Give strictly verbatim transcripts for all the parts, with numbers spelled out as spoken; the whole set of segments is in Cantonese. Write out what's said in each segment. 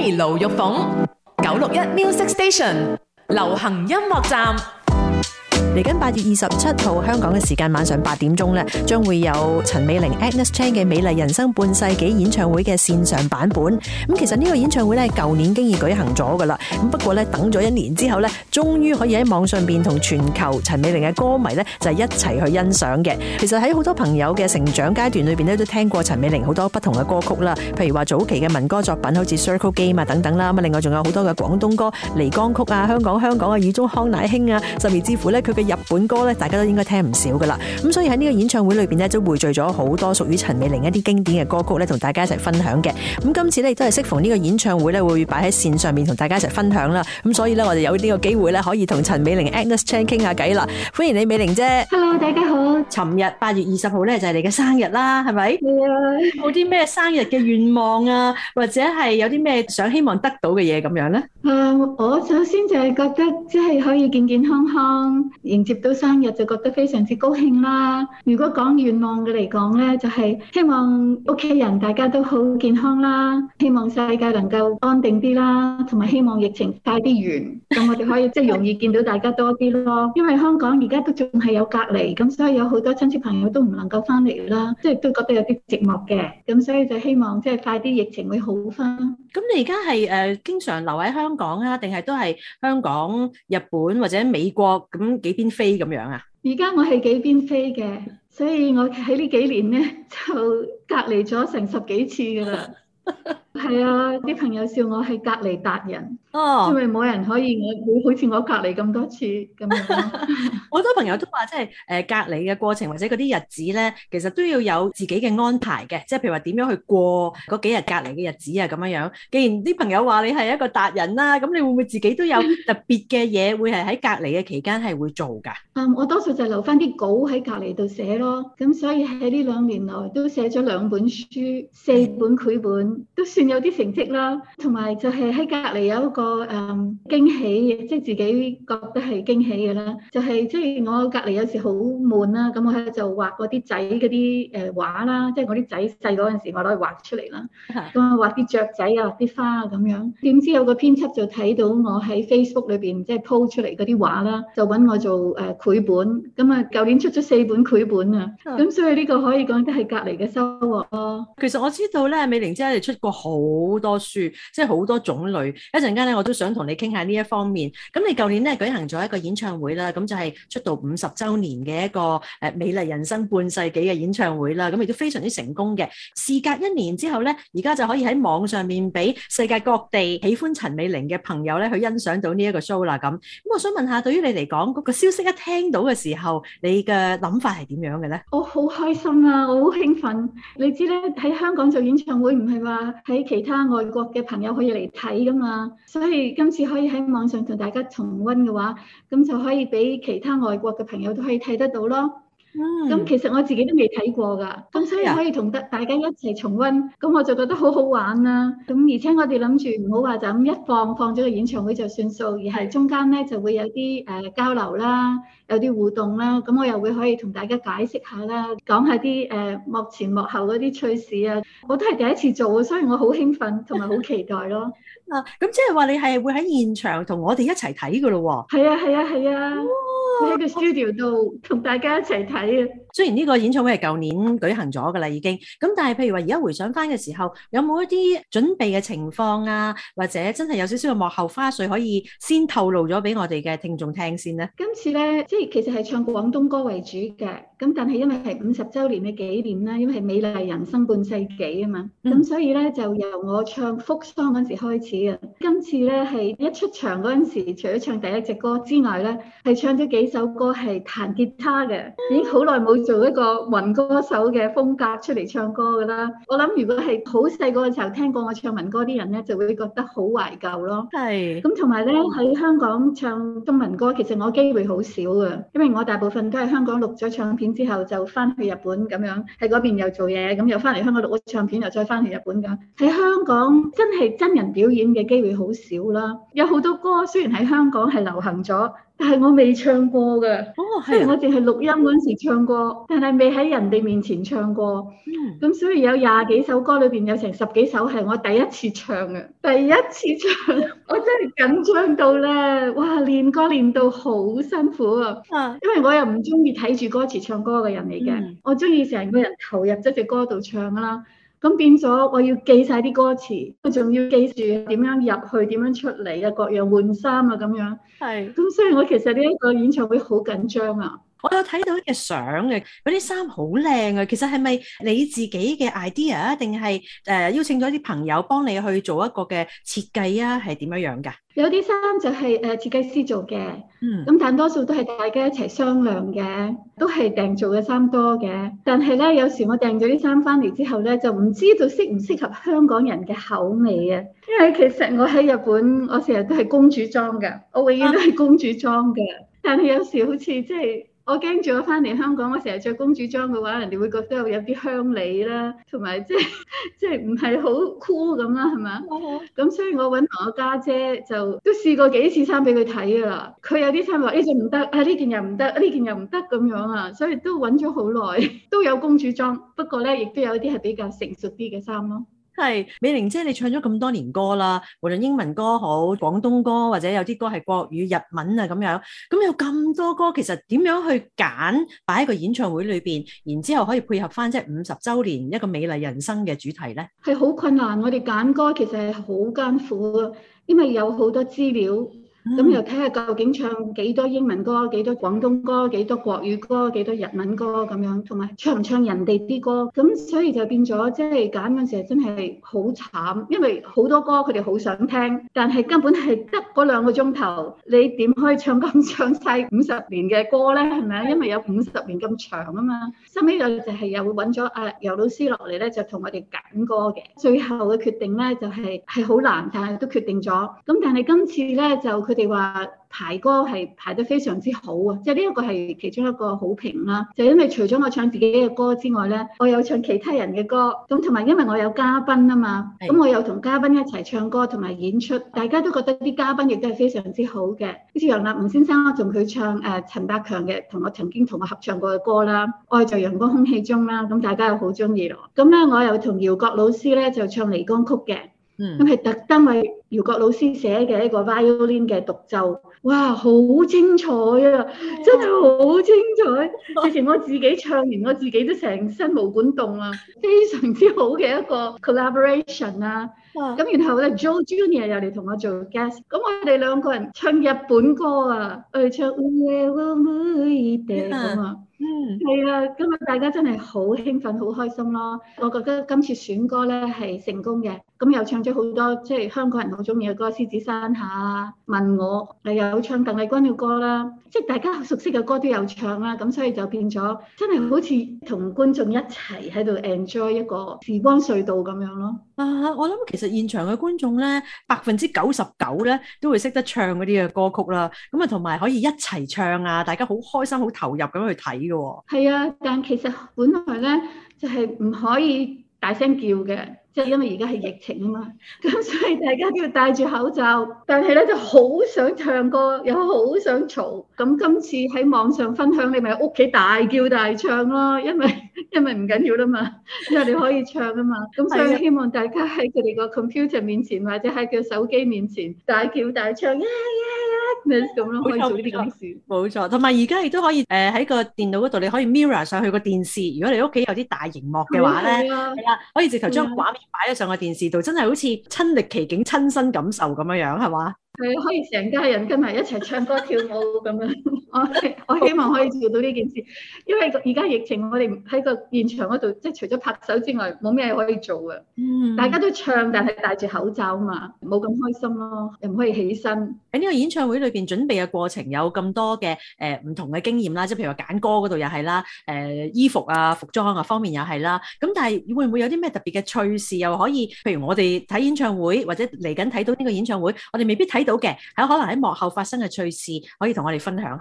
Jenny 盧玉鳳，九六一 Music Station 流行音樂站。 嚟緊八月二十七號香港嘅時間晚上八點鐘咧，將會有陳美玲 Agnes Chan 嘅《美麗人生半世紀》演唱會嘅線上版本。咁其實呢個演唱會咧，舊年經已舉行咗噶啦。咁不過咧，等咗一年之後咧，終於可以喺網上邊同全球陳美玲嘅歌迷咧，就係一齊去欣賞嘅。其實喺好多朋友嘅成長階段裏邊咧，都聽過陳美玲好多不同嘅歌曲啦。譬如話早期嘅民歌作品，好似 Circle Game 啊等等啦。咁另外仲有好多嘅廣東歌、離江曲啊、香港香港啊、雨中康乃馨啊，甚至乎咧佢嘅日本歌咧，大家都應該聽唔少噶啦。咁所以喺呢個演唱會裏邊咧，都匯聚咗好多屬於陳美玲一啲經典嘅歌曲咧，同大家一齊分享嘅。咁今次咧亦都係適逢呢個演唱會咧，會擺喺線上面同大家一齊分享啦。咁所以咧，我哋有呢個機會咧，可以同陳美玲 Agnes Chan 傾下偈啦。歡迎你，美玲姐。 Hello， 大家好。 尋日八月二十號咧就係你嘅生日啦，係咪？ 係啊。 有啲咩生日嘅願望啊，或者係有啲咩想希望得到嘅嘢咁樣咧？ 誒，我首先就係覺得即係可以健健康康迎接到生日，就覺得非常之高興啦。如果講願望嘅嚟講咧，就係希望屋企人大家都好健康啦，希望世界能夠安定啲啦，同埋希望疫情快啲完，咁我哋可以即係容易見到大家多啲咯。因為香港而家都仲係有隔離，咁所以有好多親戚朋友都唔能夠翻嚟啦，即係都覺得有啲寂寞嘅，咁所以就希望即係快啲疫情會好翻。 咁你而家係誒經常留喺香港啊，定係都係香港、日本或者美國咁幾邊飛咁樣啊？ 而家我係幾邊飛嘅，所以我喺呢幾年咧就隔離咗成十幾次噶啦。係啊，啲朋友笑我係隔離達人，哦，因為冇人可以我好似我隔離咁多次咁樣。 好多朋友都話，即係誒隔離嘅過程或者嗰啲日子咧，其實都要有自己嘅安排嘅，即係譬如話點樣去過嗰幾日隔離嘅日子啊咁樣樣。既然啲朋友話你係一個達人啦，咁你會唔會自己都有特別嘅嘢會係喺隔離嘅期間係會做㗎？ 嗯，我多數就留翻啲稿喺隔離度寫咯，咁所以喺呢兩年內都寫咗兩本書、四本繪本，都算有啲成績啦。同埋就係喺隔離有一個誒、嗯、驚喜嘅，即係自己覺得係驚喜嘅啦。就係即係我隔離有時好悶啦，咁我喺度就畫嗰啲仔嗰啲誒畫啦，即係我啲仔細嗰陣時我攞去畫出嚟啦。咁啊畫啲雀仔啊、啲花啊咁樣。點知有個編輯就睇到我喺 Facebook 裏邊即係 po 出嚟嗰啲畫啦，就揾我做誒繪本。咁啊舊年出咗四本繪本啊，咁所以呢個可以講得係隔離嘅收穫咯。 其實我知道咧，美玲姐你出過好多書，即係好多種類。一陣間咧，我都想同你傾下呢一方面。咁你舊年咧舉行咗一個演唱會啦，咁就係出道五十週年嘅一個誒美麗人生半世紀嘅演唱會啦。咁亦都非常之成功嘅。事隔一年之後咧，而家就可以喺網上面俾世界各地喜歡陳美玲嘅朋友咧去欣賞到呢一個 show 啦。咁咁，我想問下，對於你嚟講，嗰個消息一聽到嘅時候，你嘅諗法係點樣嘅咧？ 我好開心啊，我好興奮。你知咧，喺香港做演唱會唔係話喺其他外國嘅朋友可以嚟睇噶嘛，所以今次可以喺網上同大家重溫嘅話，咁就可以俾其他外國嘅朋友都可以睇得到咯。咁、嗯、其實我自己都未睇過噶，咁所以可以同得大家一齊重溫，咁我就覺得好好玩啦。咁而且我哋諗住唔好話就咁一放放咗個演唱會就算數，而係中間咧就會有啲誒、呃、交流啦，有啲互動啦。咁我又會可以同大家解釋下啦，講下啲誒、呃、幕前幕後嗰啲趣事啊。我都係第一次做，所以我好興奮同埋好期待咯。 啊，咁即係話你係會喺現場同我哋一齊睇噶咯喎？ 係啊係啊係啊，喺個 studio 度同大家一齊睇啊。 雖然呢個演唱會係舊年舉行咗噶啦已經，咁但係譬如話而家回想翻嘅時候，有冇一啲準備嘅情況啊，或者真係有少少嘅幕後花絮可以先透露咗俾我哋嘅聽眾聽先呢？ 今次咧，即係其實係唱廣東歌為主嘅，咁但係因為係五十週年嘅紀念啦，因為係美麗人生半世紀啊嘛，咁、嗯、所以咧就由我唱復桑嗰陣時開始啊。今次咧係一出場嗰陣時，除咗唱第一隻歌之外咧，係唱咗幾首歌係彈吉他嘅，已經好耐冇做一個民歌手嘅風格出嚟唱歌噶啦。我諗如果係好細個嘅時候聽過我唱民歌啲人咧，就會覺得好懷舊咯。係。咁同埋咧喺香港唱中文歌，其實我機會好少嘅，因為我大部分都係香港錄咗唱片之後就翻去日本咁樣，喺嗰邊又做嘢，咁又翻嚟香港錄咗唱片，又再翻去日本咁。喺香港真係真人表演嘅機會好少啦。有好多歌雖然喺香港係流行咗， 但係我未唱過㗎。 哦， 雖然係啊， 我淨係錄音嗰陣時唱過，但係未喺人哋面前唱過。 嗯， 咁所以有廿幾首歌裏邊有成十幾首係我第一次唱嘅，第一次唱，我真係緊張到咧，哇！練歌練到好辛苦啊！ 啊， 因為我又唔中意睇住歌詞唱歌嘅人嚟嘅， 嗯我中意成個人投入咗隻歌度唱啦。咁變咗我要記晒啲歌詞，我仲要記住點樣入去、點樣出嚟啊，各樣換衫啊咁樣。 係。 咁所以我其實呢一個演唱會好緊張啊！ 我有睇到嘅相嘅，嗰啲衫好靚啊！其實係咪你自己嘅 idea 啊？定係誒邀請咗啲朋友幫你去做一個嘅設計啊？係點樣樣㗎？ 有啲衫就係誒設計師做嘅， 嗯， 咁但多數都係大家一齊商量嘅，都係訂做嘅衫多嘅。但係咧，有時我訂咗啲衫翻嚟之後咧，就唔知道適唔適合香港人嘅口味啊。因為其實我喺日本，我成日都係公主裝嘅，我永遠都係公主裝嘅。但係有時好似即係。我驚住我翻嚟香港，我成日着公主裝嘅話，人哋會覺得有有啲鄉里啦，同埋即係即係唔係好 cool 咁啦，係咪？咁所以我揾我家姐就都試過幾次衫俾佢睇噶啦。佢有啲衫話呢件唔得，啊呢件又唔得，呢件又唔得咁樣啊，所以都揾咗好耐，都有公主裝，不過咧亦都有啲係比較成熟啲嘅衫咯。 係美玲姐，你唱咗咁多年歌啦，無論英文歌好、廣東歌或者有啲歌係國語、日文啊咁樣，咁有咁多歌，其實點樣去揀擺喺個演唱會裏邊，然之後可以配合翻即係五十週年一個美麗人生嘅主題咧？ 係好困難，我哋揀歌其實係好艱苦啊，因為有好多資料。咁又睇下究竟唱幾多英文歌、幾多廣東歌、幾多國語歌、幾多日文歌咁樣，同埋唱唔唱人哋啲歌，咁所以就變咗即係揀嗰陣時真係好慘，因為好多歌佢哋好想聽，但係根本係得嗰兩個鐘頭，你點可以唱咁唱晒五十年嘅歌咧？係咪啊？因為有五十年咁長啊嘛。收尾就就係又揾咗阿游老師落嚟咧，就同我哋揀歌嘅。最後嘅決定咧就係係好難，但係都決定咗。咁但係今次咧就佢哋話排歌係排得非常之好啊！即係呢一個係其中一個好評啦。就因為除咗我唱自己嘅歌之外咧，我有唱其他人嘅歌。咁同埋因為我有嘉賓啊嘛，咁我又同嘉賓一齊唱歌同埋演出，大家都覺得啲嘉賓亦都係非常之好嘅。好似楊立門先生，我同佢唱誒陳百強嘅，同我曾經同我合唱過嘅歌啦，《愛在陽光空氣中》啦，咁大家又好中意咯。咁咧我又同姚國老師咧就唱離江曲嘅。咁係特登為姚國老師寫嘅一個 violin 嘅獨奏，哇，好精彩啊！真係好精彩，直情我自己唱完，我自己都成身毛管動啊！非常之好嘅一個 collaboration 啊！咁然後咧 Joe Junior 又嚟同我做 guest，咁我哋兩個人唱日本歌啊，我哋唱 Ue wo muite 咁啊。嗯，係啊，今日大家真係好興奮，好開心咯！我覺得今次選歌咧係成功嘅，咁又唱咗好多即係香港人好中意嘅歌，《獅子山下》啊，問我又有唱鄧麗君嘅歌啦，即係大家熟悉嘅歌都有唱啦，咁所以就變咗真係好似同觀眾一齊喺度 enjoy 一個時光隧道咁樣咯。 啊，我諗其實現場嘅觀眾咧，百分之九十九咧都會識得唱嗰啲嘅歌曲啦，咁啊同埋可以一齊唱啊，大家好開心、好投入咁去睇嘅。 係啊，但其實本來咧就係唔可以大聲叫嘅，即係因為而家係疫情啊嘛，咁所以大家都要戴住口罩。但係咧就好想唱歌，又好想嘈。咁今次喺網上分享，你咪喺屋企大叫大唱咯，因為因為唔緊要啦嘛，因為你可以唱啊嘛。咁所以希望大家喺佢哋個 computer 面前或者喺佢手機面前大叫大唱，耶耶耶咁咯，可以做呢啲咁嘅事。 冇錯，同埋而家亦都可以誒喺個電腦嗰度，你可以 mirror 上去個電視。如果你屋企有啲大熒幕嘅話咧，係啦，可以直頭將畫面擺咗上個電視度，真係好似親歷其境、親身感受咁樣樣，係嘛？ 係可以成家人跟埋一齊唱歌跳舞咁樣。我我希望可以做到呢件事，因為而家疫情，我哋喺個現場嗰度，即係除咗拍手之外，冇咩可以做嘅。嗯，大家都唱，但係戴住口罩啊嘛，冇咁開心咯，又唔可以起身。 喺呢個演唱會裏邊準備嘅過程有咁多嘅誒唔同嘅經驗啦，即係譬如話揀歌嗰度又係啦，誒、呃、衣服啊、服裝啊方面又係啦。咁但係會唔會有啲咩特別嘅趣事又可以？譬如我哋睇演唱會或者嚟緊睇到呢個演唱會，我哋未必睇到嘅，喺可能喺幕後發生嘅趣事，可以同我哋分享下。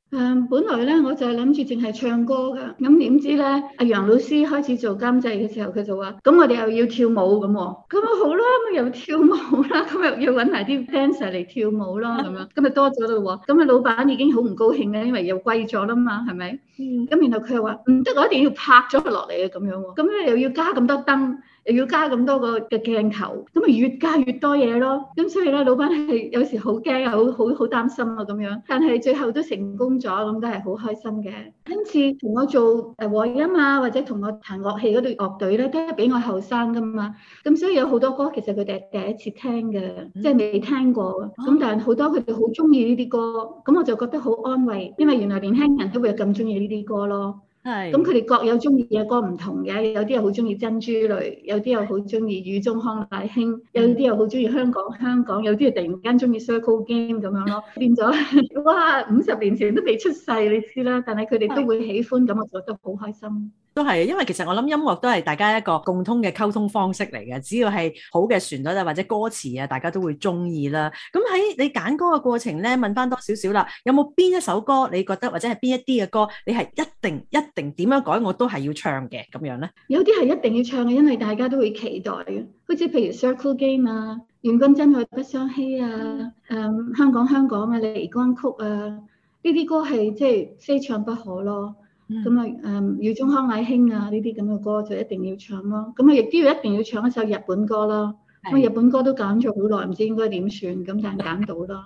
誒，本來咧我就係諗住淨係唱歌㗎，咁點知咧阿楊老師開始做監製嘅時候，佢就話：咁我哋又要跳舞咁喎，咁啊好啦，咁又跳舞啦，咁又要揾埋啲 dancer 嚟跳舞啦，咁樣，咁啊多咗咯喎，咁啊老闆已經好唔高興咧，因為又貴咗啦嘛，係咪？嗯。咁然後佢又話：唔得，我一定要拍咗佢落嚟啊，咁樣喎，咁咧又要加咁多燈。又要加咁多個嘅鏡頭，咁啊越加越多嘢咯。咁所以咧，老闆係有時好驚啊，好好好擔心啊咁樣。但係最後都成功咗，咁都係好開心嘅。今次同我做誒和音啊，或者同我彈樂器嗰隊樂隊咧，都係比我後生噶嘛。咁所以有好多歌其實佢哋係第一次聽嘅，即係未聽過。咁但係好多佢哋好中意呢啲歌，咁我就覺得好安慰，因為原來年輕人都會有咁中意呢啲歌咯。係，咁佢哋各有中意嘅歌唔同嘅，有啲又好中意珍珠類，有啲又好中意雨中康乃馨，有啲又好中意香港香港，有啲又突然間中意 Circle Game 咁樣咯，變咗哇五十年前都未出世你知啦，但係佢哋都會喜歡，咁我覺得好開心。 都係，因為其實我諗音樂都係大家一個共通嘅溝通方式嚟嘅，只要係好嘅旋律啊或者歌詞啊，大家都會中意啦。咁喺你揀歌嘅過程咧，問翻多少少啦，有冇邊一首歌你覺得或者係邊一啲嘅歌，你係一定一定點樣改我都係要唱嘅咁樣咧？有啲係一定要唱嘅，因為大家都會期待嘅，好似譬如 Circle Game 啊、願君真愛不相欺啊、誒、嗯、香港香港啊、離歌曲啊，呢啲歌係即係非唱不可咯。咁啊，誒雨中康乃馨啊，呢啲咁嘅歌就一定要唱咯。咁啊，亦都要一定要唱一首日本歌咯。咁日本歌都揀咗好耐，唔知應該點算，咁但係揀到啦。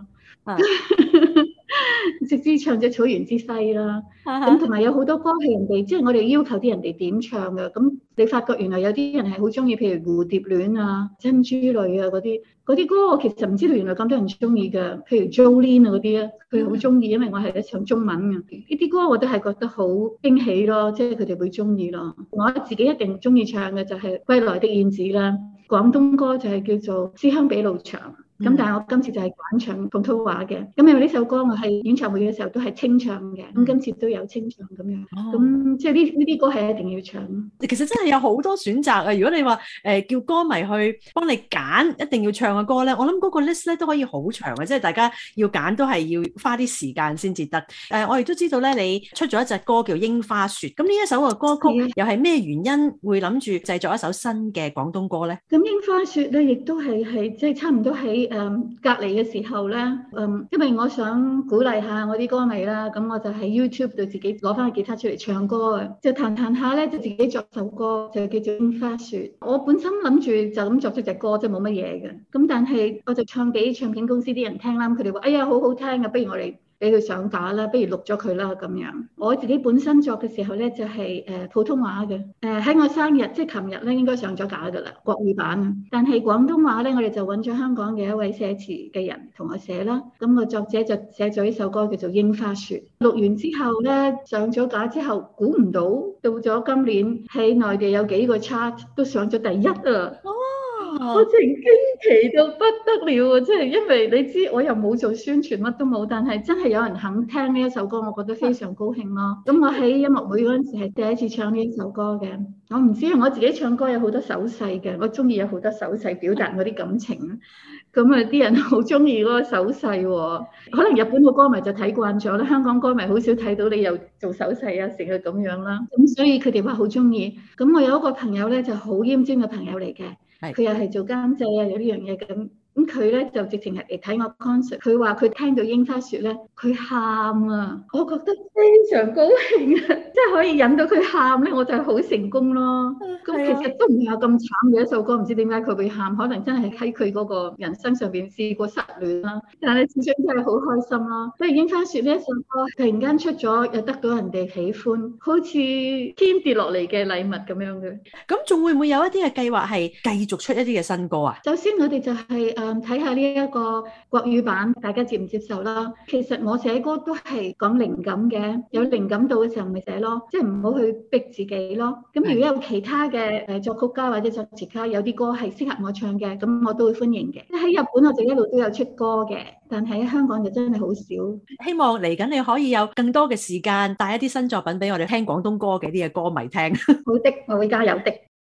直至唱隻草原之西啦。咁同埋有好多歌係人哋，即係我哋要求啲人哋點唱嘅。咁你發覺原來有啲人係好中意，譬如蝴蝶戀啊、珍珠類啊嗰啲，嗰啲歌我其實唔知道原來咁多人中意嘅。譬如 Jolene 啊嗰啲啊，佢好中意，因為我係一唱中文嘅。呢啲歌我都係覺得好驚喜咯，即係佢哋會中意咯。我自己一定中意唱嘅就係《歸來的燕子》啦，廣東歌就係叫做《思鄉比路長》。咁、嗯、但係我今次就係揀唱普通話嘅，咁因為呢首歌我喺演唱會嘅時候都係清唱嘅，咁、嗯、今次都有清唱咁樣，咁、哦、即係呢呢啲歌係一定要唱。其實真係有好多選擇啊！如果你話誒、呃、叫歌迷去幫你揀一定要唱嘅歌咧，我諗嗰個 list 咧都可以好長嘅，即係大家要揀都係要花啲時間先至得。誒、呃，我亦都知道咧，你出咗一隻歌叫《櫻花雪》，咁呢一首嘅歌曲又係咩原因會諗住製作一首新嘅廣東歌咧？咁《櫻花雪》咧，亦都係係即係差唔多喺。誒、嗯、隔離嘅時候咧，嗯，因為我想鼓勵下我啲歌迷啦，咁我就喺 YouTube 度自己攞翻個吉他出嚟唱歌啊，就彈彈下咧，就自己作首歌，就叫做《櫻花雪》。我本身諗住就咁作出隻歌，即係冇乜嘢嘅。咁但係我就唱俾唱片公司啲人聽啦，佢哋話：哎呀，好好聽啊，不如我哋俾佢上架啦，不如錄咗佢啦咁樣。我自己本身作嘅時候咧，就係、是、誒普通話嘅。誒喺我生日，即係琴日咧，應該上咗架噶啦，國語版。但係廣東話咧，我哋就揾咗香港嘅一位寫詞嘅人同我寫啦。咁個作者就寫咗呢首歌叫做《櫻花雪》。錄完之後咧，上咗架之後，估唔到到咗今年喺內地有幾個 chart 都上咗第一啊！我真係驚奇到不得了啊！即係因為你知我又冇做宣傳，乜都冇，但係真係有人肯聽呢一首歌，我覺得非常高興咯。咁我喺音樂會嗰陣時係第一次唱呢一首歌嘅。我唔知我自己唱歌有好多手勢嘅，我中意有好多手勢表達我啲感情。咁啊，啲人好中意嗰個手勢喎。可能日本嘅歌迷就睇慣咗啦，香港歌迷好少睇到你又做手勢啊，成日咁樣啦。咁所以佢哋話好中意。咁我有一個朋友咧就好奄尖嘅朋友嚟嘅。佢又係做監製啊，有呢樣嘢咁，咁佢咧就直情係嚟睇我 concert。佢話佢聽到櫻花雪咧，佢喊啊！我覺得非常高興啊，即係可以引到佢喊咧，我就係好成功咯。咁其實都唔係有咁慘嘅一首歌，唔知點解佢會喊，可能真係喺佢嗰個人生上邊試過失戀啦。但係始終真係好開心咯。不如櫻花雪呢一首歌突然間出咗，又得到人哋喜歡，好似天跌落嚟嘅禮物咁樣嘅。咁仲會唔會有一啲嘅計劃係繼續出一啲嘅新歌啊？首先我哋就係誒睇下呢一個國語版，大家接唔接受啦？其實我寫歌都係講靈感嘅，有靈感到嘅時候咪寫咯，即係唔好去逼自己咯。咁如果有其他嘅誒作曲家或者作詞家有啲歌係適合我唱嘅，咁我都會歡迎嘅。喺日本我就一路都有出歌嘅，但係喺香港就真係好少。希望嚟緊你可以有更多嘅時間帶一啲新作品俾我哋聽廣東歌嘅啲嘅歌迷聽。好的，我會加油的。